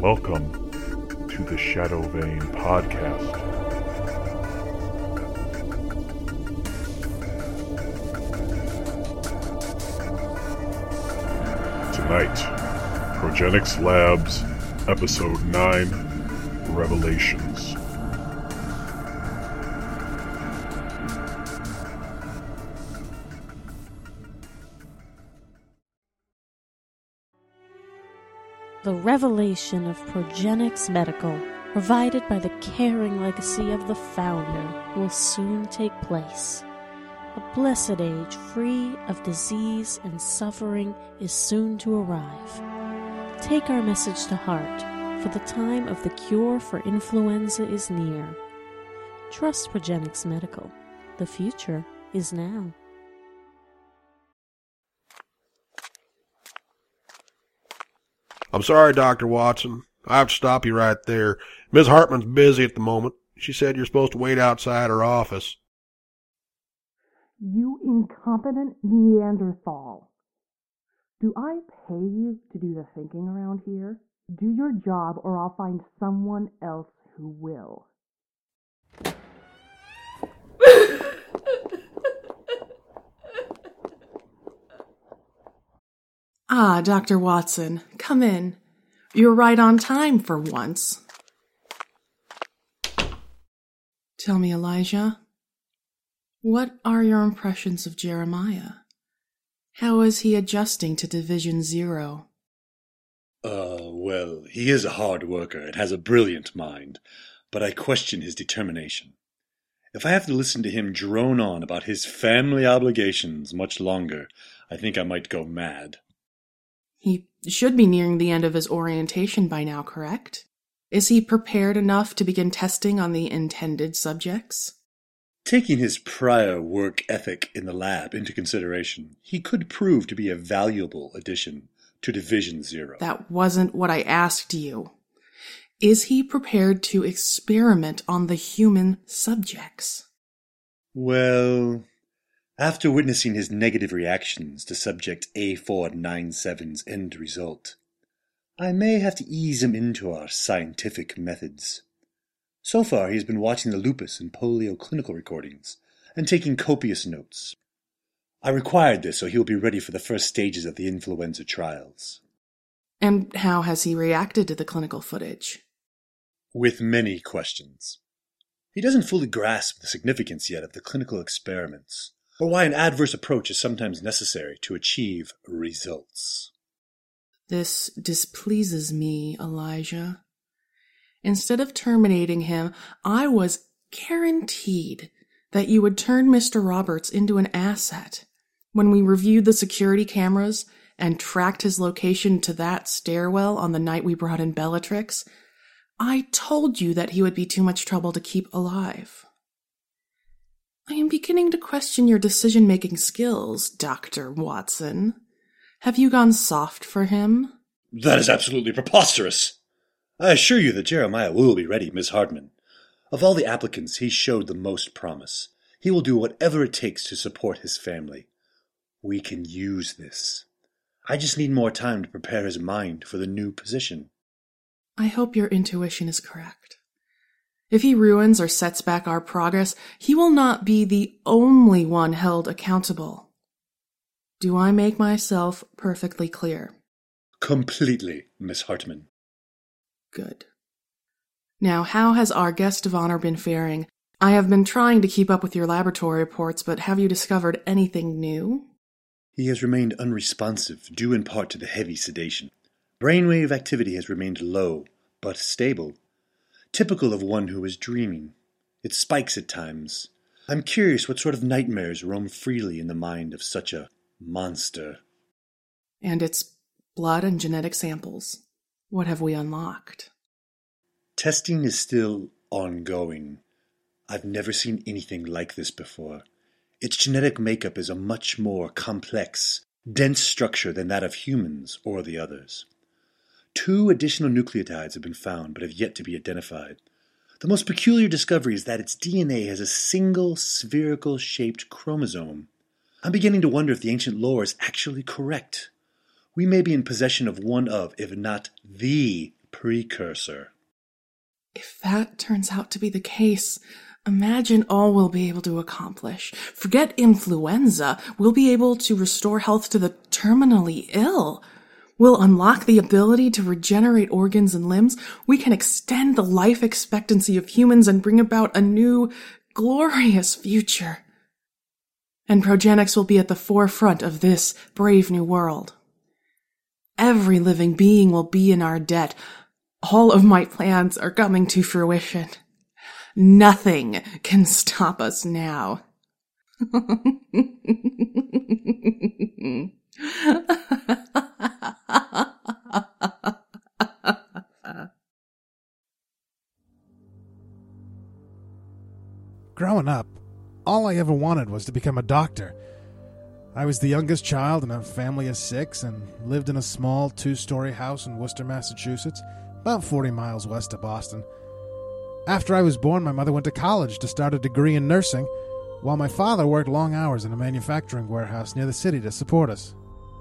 Welcome to the Shadow Vein Podcast. Tonight, Progenics Labs, Episode 9, Revelations. The revelation of Progenics Medical, provided by the caring legacy of the founder, will soon take place. A blessed age free of disease and suffering is soon to arrive. Take our message to heart, for the time of the cure for influenza is near. Trust Progenics Medical. The future is now. I'm sorry, Dr. Watson. I have to stop you right there. Ms. Hartman's busy at the moment. She said you're supposed to wait outside her office. You incompetent Neanderthal. Do I pay you to do the thinking around here? Do your job or I'll find someone else who will. Ah, Dr. Watson, come in. You're right on time for once. Tell me, Elijah, what are your impressions of Jeremiah? How is he adjusting to Division Zero? Well, he is a hard worker and has a brilliant mind, but I question his determination. If I have to listen to him drone on about his family obligations much longer, I think I might go mad. He should be nearing the end of his orientation by now, correct? Is he prepared enough to begin testing on the intended subjects? Taking his prior work ethic in the lab into consideration, he could prove to be a valuable addition to Division Zero. That wasn't what I asked you. Is he prepared to experiment on the human subjects? Well, after witnessing his negative reactions to subject A497's end result, I may have to ease him into our scientific methods. So far, he's been watching the lupus and polio clinical recordings and taking copious notes. I required this so he'll be ready for the first stages of the influenza trials. And how has he reacted to the clinical footage? With many questions. He doesn't fully grasp the significance yet of the clinical experiments, or why an adverse approach is sometimes necessary to achieve results. This displeases me, Elijah. Instead of terminating him, I was guaranteed that you would turn Mr. Roberts into an asset. When we reviewed the security cameras and tracked his location to that stairwell on the night we brought in Bellatrix, I told you that he would be too much trouble to keep alive. I am beginning to question your decision-making skills, Dr. Watson. Have you gone soft for him? That is absolutely preposterous. I assure you that Jeremiah will be ready, Miss Hartman. Of all the applicants, he showed the most promise. He will do whatever it takes to support his family. We can use this. I just need more time to prepare his mind for the new position. I hope your intuition is correct. If he ruins or sets back our progress, he will not be the only one held accountable. Do I make myself perfectly clear? Completely, Miss Hartman. Good. Now, how has our guest of honor been faring? I have been trying to keep up with your laboratory reports, but have you discovered anything new? He has remained unresponsive, due in part to the heavy sedation. Brainwave activity has remained low, but stable. Typical of one who is dreaming. It spikes at times. I'm curious what sort of nightmares roam freely in the mind of such a monster. And its blood and genetic samples. What have we unlocked? Testing is still ongoing. I've never seen anything like this before. Its genetic makeup is a much more complex, dense structure than that of humans or the others. 2 additional nucleotides have been found but have yet to be identified. The most peculiar discovery is that its DNA has a single spherical-shaped chromosome. I'm beginning to wonder if the ancient lore is actually correct. We may be in possession of one of, if not the precursor. If that turns out to be the case, imagine all we'll be able to accomplish. Forget influenza. We'll be able to restore health to the terminally ill. We'll unlock the ability to regenerate organs and limbs. We can extend the life expectancy of humans and bring about a new, glorious future. And Progenics will be at the forefront of this brave new world. Every living being will be in our debt. All of my plans are coming to fruition. Nothing can stop us now. Growing up, all I ever wanted was to become a doctor. I was the youngest child in a family of 6 and lived in a small 2-story house in Worcester, Massachusetts, about 40 miles west of Boston. After I was born, my mother went to college to start a degree in nursing, while my father worked long hours in a manufacturing warehouse near the city to support us.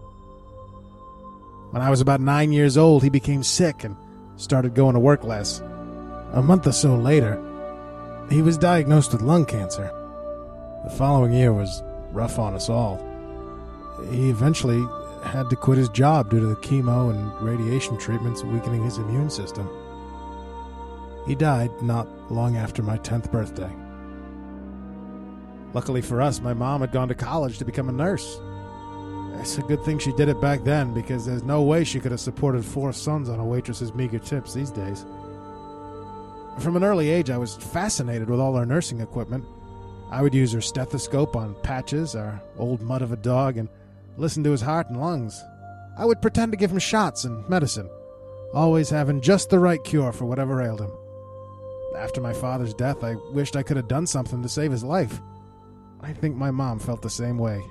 When I was about 9 years old, he became sick and started going to work less. A month or so later, he was diagnosed with lung cancer. The following year was rough on us all. He eventually had to quit his job due to the chemo and radiation treatments weakening his immune system. He died not long after my 10th birthday. Luckily for us, my mom had gone to college to become a nurse. It's a good thing she did it back then, because there's no way she could have supported 4 sons on a waitress's meager tips these days. From an early age, I was fascinated with all our nursing equipment. I would use her stethoscope on Patches, our old mutt of a dog, and listen to his heart and lungs. I would pretend to give him shots and medicine, always having just the right cure for whatever ailed him. After my father's death, I wished I could have done something to save his life. I think my mom felt the same way.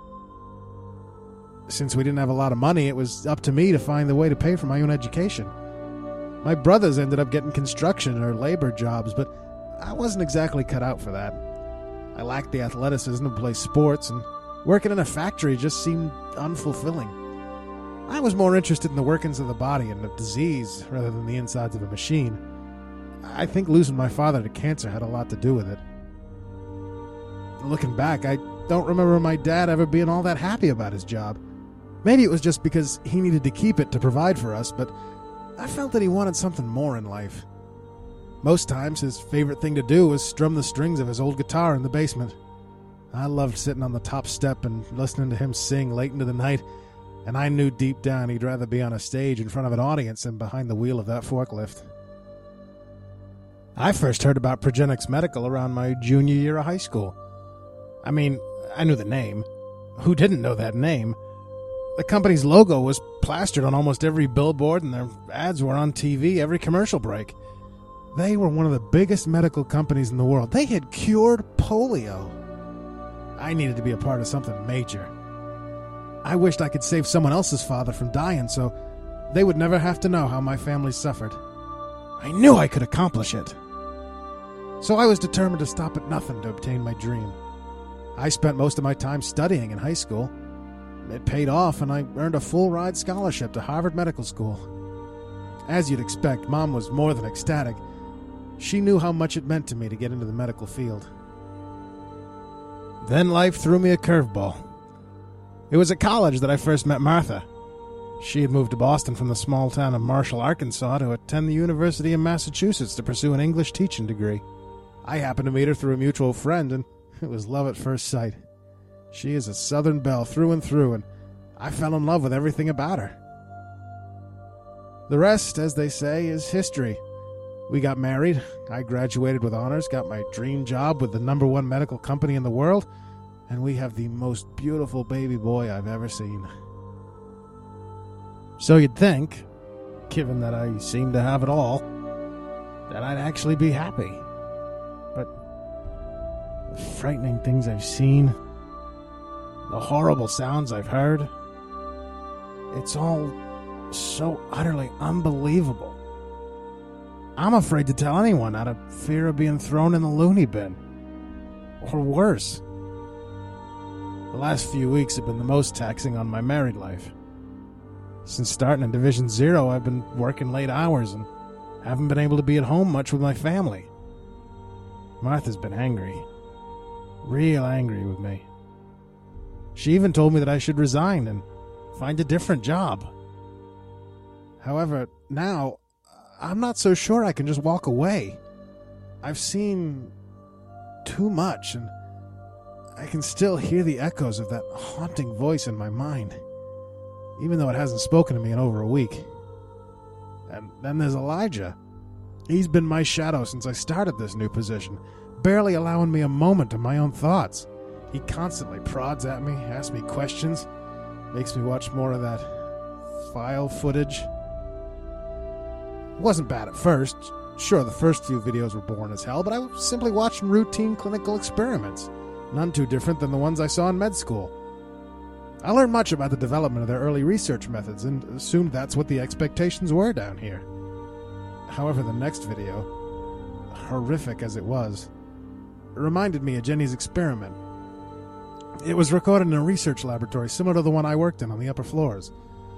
Since we didn't have a lot of money, it was up to me to find the way to pay for my own education. My brothers ended up getting construction or labor jobs, but I wasn't exactly cut out for that. I lacked the athleticism to play sports, and working in a factory just seemed unfulfilling. I was more interested in the workings of the body and of disease rather than the insides of a machine. I think losing my father to cancer had a lot to do with it. Looking back, I don't remember my dad ever being all that happy about his job. Maybe it was just because he needed to keep it to provide for us, but I felt that he wanted something more in life. Most times, his favorite thing to do was strum the strings of his old guitar in the basement. I loved sitting on the top step and listening to him sing late into the night, and I knew deep down he'd rather be on a stage in front of an audience than behind the wheel of that forklift. I first heard about Progenics Medical around my junior year of high school. I mean, I knew the name. Who didn't know that name? The company's logo was plastered on almost every billboard, and their ads were on TV every commercial break. They were one of the biggest medical companies in the world. They had cured polio. I needed to be a part of something major. I wished I could save someone else's father from dying so they would never have to know how my family suffered. I knew I could accomplish it. So I was determined to stop at nothing to obtain my dream. I spent most of my time studying in high school. It paid off, and I earned a full-ride scholarship to Harvard Medical School. As you'd expect, Mom was more than ecstatic. She knew how much it meant to me to get into the medical field. Then life threw me a curveball. It was at college that I first met Martha. She had moved to Boston from the small town of Marshall, Arkansas, to attend the University of Massachusetts to pursue an English teaching degree. I happened to meet her through a mutual friend, and it was love at first sight. She is a Southern belle through and through, and I fell in love with everything about her. The rest, as they say, is history. We got married, I graduated with honors, got my dream job with the #1 medical company in the world, and we have the most beautiful baby boy I've ever seen. So you'd think, given that I seem to have it all, that I'd actually be happy. But the frightening things I've seen, the horrible sounds I've heard, it's all so utterly unbelievable. I'm afraid to tell anyone out of fear of being thrown in the loony bin. Or worse. The last few weeks have been the most taxing on my married life. Since starting in Division 0, I've been working late hours and haven't been able to be at home much with my family. Martha's been angry. Real angry with me. She even told me that I should resign and find a different job. However, now, I'm not so sure I can just walk away. I've seen too much, and I can still hear the echoes of that haunting voice in my mind, even though it hasn't spoken to me in over a week. And then there's Elijah. He's been my shadow since I started this new position, barely allowing me a moment of my own thoughts. He constantly prods at me, asks me questions, makes me watch more of that file footage. It wasn't bad at first. Sure, the first few videos were boring as hell, but I was simply watching routine clinical experiments, none too different than the ones I saw in med school. I learned much about the development of their early research methods and assumed that's what the expectations were down here. However, the next video, horrific as it was, reminded me of Jenny's experiment. It was recorded in a research laboratory similar to the one I worked in on the upper floors.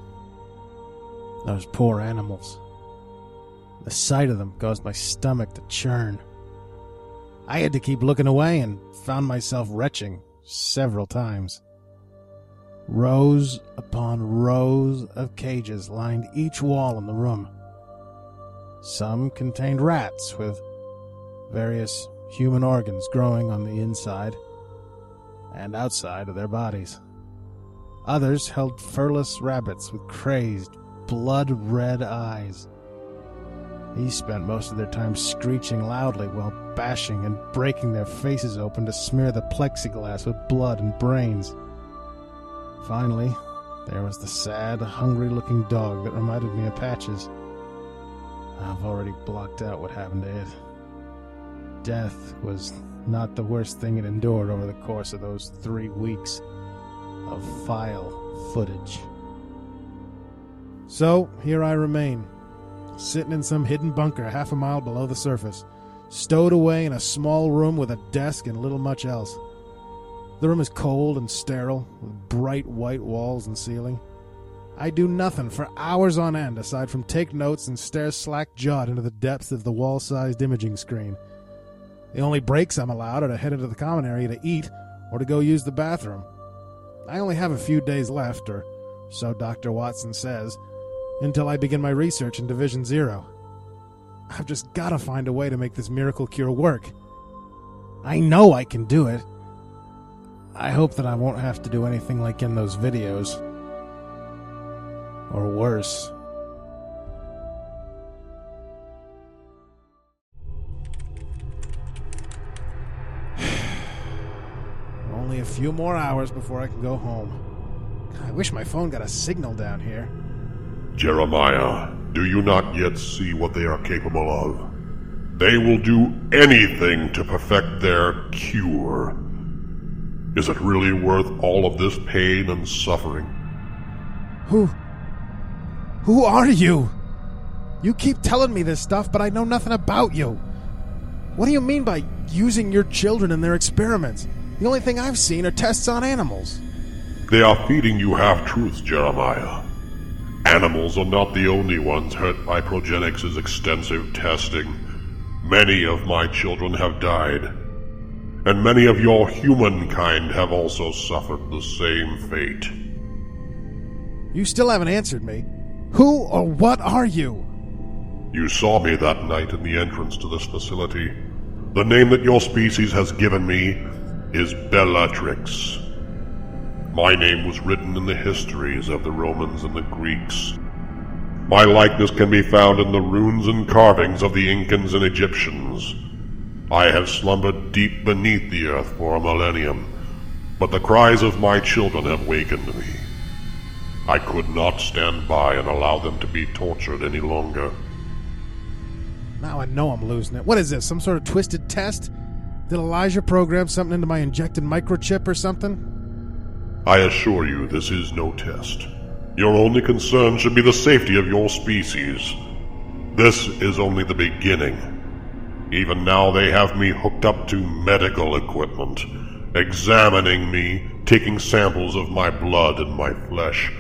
Those poor animals. The sight of them caused my stomach to churn. I had to keep looking away and found myself retching several times. Rows upon rows of cages lined each wall in the room. Some contained rats with various human organs growing on the inside and outside of their bodies. Others held furless rabbits with crazed, blood-red eyes. These spent most of their time screeching loudly while bashing and breaking their faces open to smear the plexiglass with blood and brains. Finally, there was the sad, hungry-looking dog that reminded me of Patches. I've already blocked out what happened to it. Death was not the worst thing it endured over the course of those 3 weeks of file footage. So, here I remain, sitting in some hidden bunker half a mile below the surface, stowed away in a small room with a desk and little much else. The room is cold and sterile, with bright white walls and ceiling. I do nothing for hours on end aside from take notes and stare slack-jawed into the depths of the wall-sized imaging screen. The only breaks I'm allowed are to head into the common area to eat or to go use the bathroom. I only have a few days left, or so Dr. Watson says, until I begin my research in Division 0. I've just got to find a way to make this miracle cure work. I know I can do it. I hope that I won't have to do anything like in those videos. Or worse. Only a few more hours before I can go home. I wish my phone got a signal down here. Jeremiah, do you not yet see what they are capable of? They will do anything to perfect their cure. Is it really worth all of this pain and suffering? Who are you? You keep telling me this stuff, but I know nothing about you. What do you mean by using your children in their experiments? The only thing I've seen are tests on animals. They are feeding you half-truths, Jeremiah. Animals are not the only ones hurt by Progenics' extensive testing. Many of my children have died, and many of your humankind have also suffered the same fate. You still haven't answered me. Who or what are you? You saw me that night in the entrance to this facility. The name that your species has given me is Bellatrix. My name was written in the histories of the Romans and the Greeks. My likeness can be found in the runes and carvings of the Incans and Egyptians. I have slumbered deep beneath the earth for a millennium, but the cries of my children have wakened me. I could not stand by and allow them to be tortured any longer. Now I know I'm losing it. What is this, some sort of twisted test? Did Elijah program something into my injected microchip or something? I assure you this is no test. Your only concern should be the safety of your species. This is only the beginning. Even now they have me hooked up to medical equipment, examining me, taking samples of my blood and my flesh,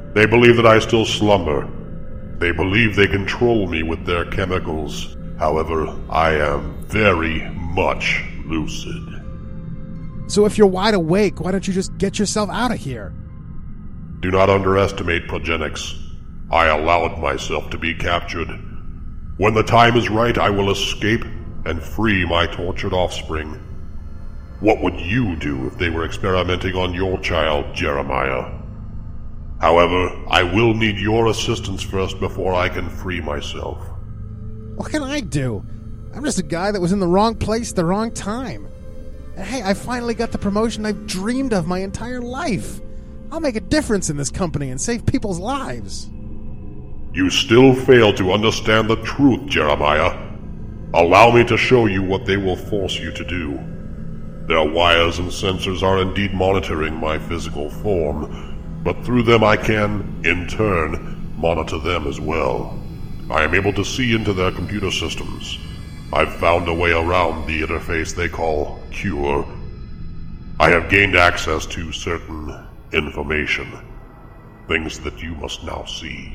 They believe that I still slumber. They believe they control me with their chemicals. However, I am very much lucid. So if you're wide awake, why don't you just get yourself out of here? Do not underestimate Progenics. I allowed myself to be captured. When the time is right, I will escape and free my tortured offspring. What would you do if they were experimenting on your child, Jeremiah? However, I will need your assistance first before I can free myself. What can I do? I'm just a guy that was in the wrong place at the wrong time. And hey, I finally got the promotion I've dreamed of my entire life. I'll make a difference in this company and save people's lives. You still fail to understand the truth, Jeremiah. Allow me to show you what they will force you to do. Their wires and sensors are indeed monitoring my physical form, but through them I can, in turn, monitor them as well. I am able to see into their computer systems. I've found a way around the interface they call Cure. I have gained access to certain information, things that you must now see.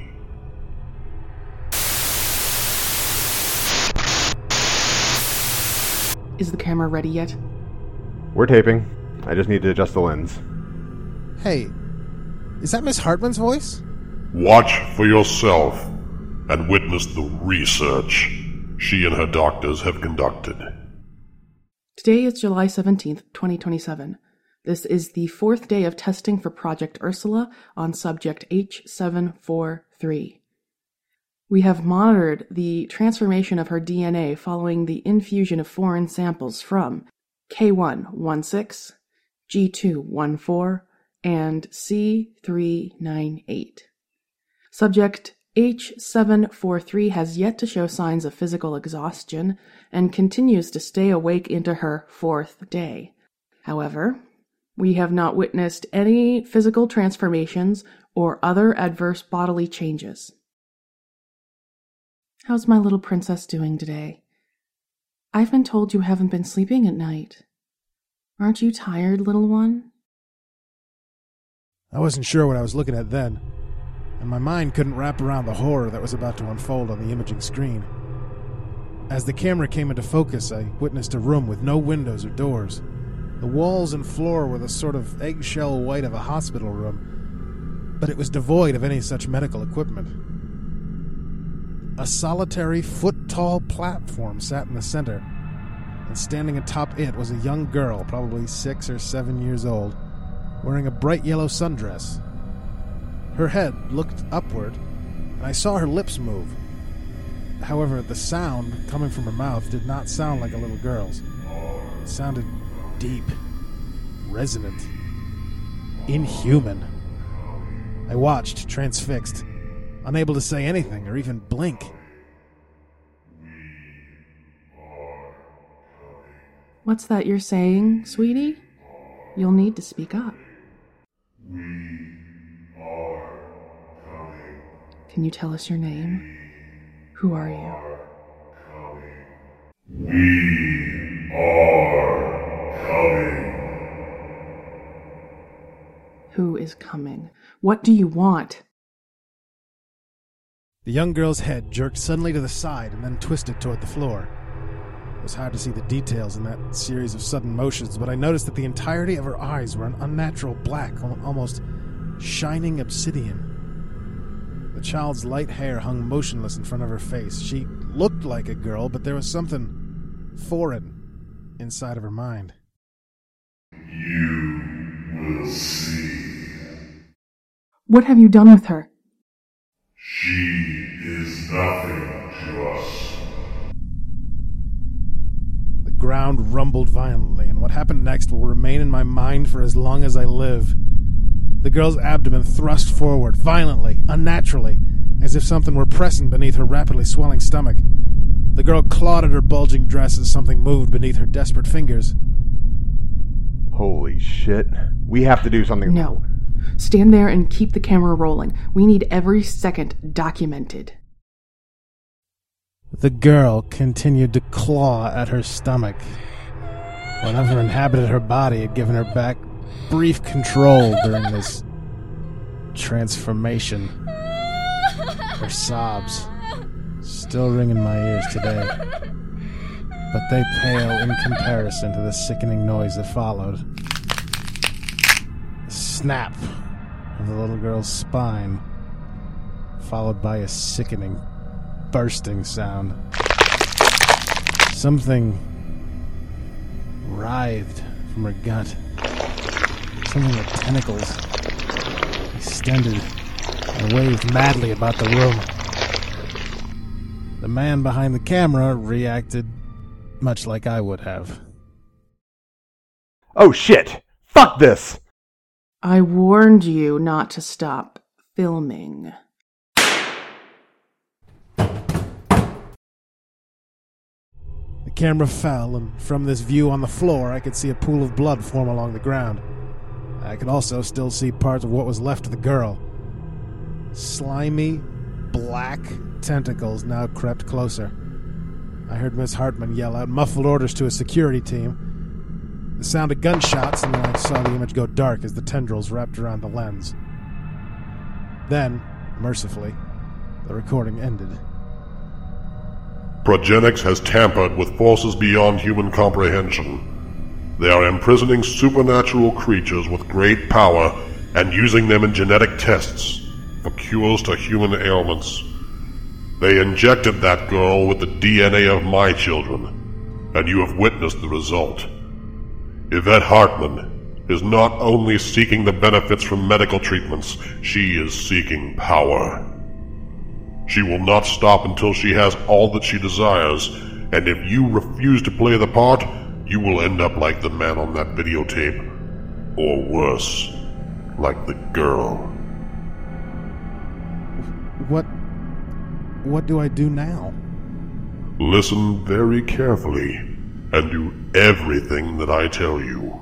Is the camera ready yet? We're taping. I just need to adjust the lens. Hey, is that Miss Hartman's voice? Watch for yourself and witness the research she and her doctors have conducted. Today is July 17th, 2027. This is the 4th day of testing for Project Ursula on subject H743. We have monitored the transformation of her DNA following the infusion of foreign samples from K116, G214, and C398. Subject H743 has yet to show signs of physical exhaustion and continues to stay awake into her 4th day. However, we have not witnessed any physical transformations or other adverse bodily changes. How's my little princess doing today? I've been told you haven't been sleeping at night. Aren't you tired, little one? I wasn't sure what I was looking at then, and my mind couldn't wrap around the horror that was about to unfold on the imaging screen. As the camera came into focus, I witnessed a room with no windows or doors. The walls and floor were the sort of eggshell white of a hospital room, but it was devoid of any such medical equipment. A solitary, foot-tall platform sat in the center, and standing atop it was a young girl, probably 6 or 7 years old, wearing a bright yellow sundress. Her head looked upward, and I saw her lips move. However, the sound coming from her mouth did not sound like a little girl's. It sounded deep, resonant, inhuman. I watched, transfixed, unable to say anything or even blink. What's that you're saying, sweetie? You'll need to speak up. We are coming. Can you tell us your name? Who are you? We are coming. Who is coming? What do you want? The young girl's head jerked suddenly to the side and then twisted toward the floor. It was hard to see the details in that series of sudden motions, but I noticed that the entirety of her eyes were an unnatural black, almost shining obsidian. The child's light hair hung motionless in front of her face. She looked like a girl, but there was something foreign inside of her mind. You will see. What have you done with her? She is nothing to us. The ground rumbled violently, and what happened next will remain in my mind for as long as I live. The girl's abdomen thrust forward, violently, unnaturally, as if something were pressing beneath her rapidly swelling stomach. The girl clawed at her bulging dress as something moved beneath her desperate fingers. Holy shit. We have to do something. No. Stand there and keep the camera rolling. We need every second documented. The girl continued to claw at her stomach. Whatever inhabited her body had given her back brief control during this transformation. Her sobs still ring in my ears today, but they pale in comparison to the sickening noise that followed. The snap of the little girl's spine, followed by a sickening, bursting sound. Something writhed from her gut. Something with tentacles extended and waved madly about the room. The man behind the camera reacted much like I would have. Oh shit! Fuck this! I warned you not to stop filming. The camera fell, and from this view on the floor, I could see a pool of blood form along the ground. I could also still see parts of what was left of the girl. Slimy, black tentacles now crept closer. I heard Miss Hartman yell out muffled orders to a security team. The sound of gunshots, and then I saw the image go dark as the tendrils wrapped around the lens. Then, mercifully, the recording ended. Progenics has tampered with forces beyond human comprehension. They are imprisoning supernatural creatures with great power and using them in genetic tests for cures to human ailments. They injected that girl with the DNA of my children, and you have witnessed the result. Yvette Hartman is not only seeking the benefits from medical treatments, she is seeking power. She will not stop until she has all that she desires, and if you refuse to play the part, you will end up like the man on that videotape, or worse, like the girl. What do I do now? Listen very carefully, and do everything that I tell you.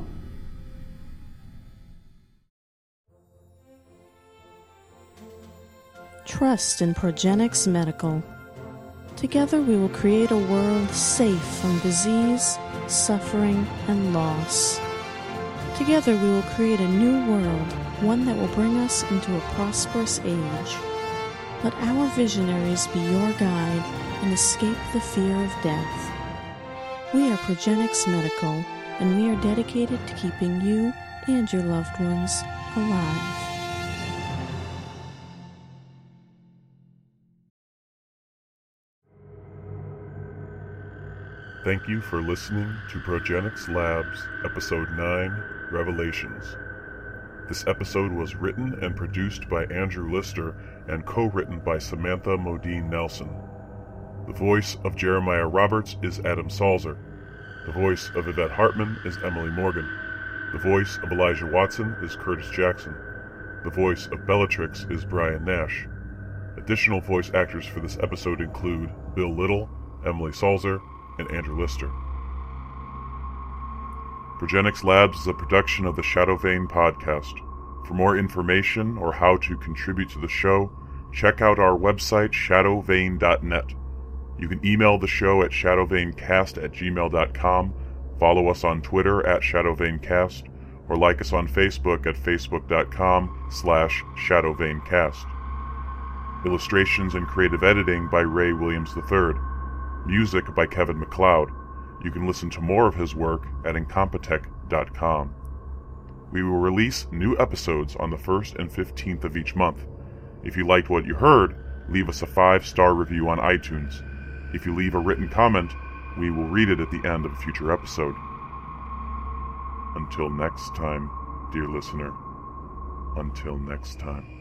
Trust in Progenics Medical. Together we will create a world safe from disease, suffering, and loss. Together we will create a new world, one that will bring us into a prosperous age. Let our visionaries be your guide and escape the fear of death. We are Progenics Medical, and we are dedicated to keeping you and your loved ones alive. Thank you for listening to Progenics Labs, Episode 9, Revelations. This episode was written and produced by Andrew Lister and co-written by Samantha Modine Nelson. The voice of Jeremiah Roberts is Adam Salzer. The voice of Yvette Hartman is Emily Morgan. The voice of Elijah Watson is Curtis Jackson. The voice of Bellatrix is Brian Nash. Additional voice actors for this episode include Bill Little, Emily Salzer, and Andrew Lister. Progenics Labs is a production of the Shadow Vein podcast. For more information or how to contribute to the show, check out our website, shadowvein.net. You can email the show at shadowveincast@gmail.com, follow us on Twitter at shadowveincast, or like us on Facebook at facebook.com/shadowveincast. Illustrations and creative editing by Ray Williams III. Music by Kevin MacLeod. You can listen to more of his work at incompetech.com. We will release new episodes on the 1st and 15th of each month. If you liked what you heard, leave us a 5-star review on iTunes. If you leave a written comment, we will read it at the end of a future episode. Until next time, dear listener. Until next time.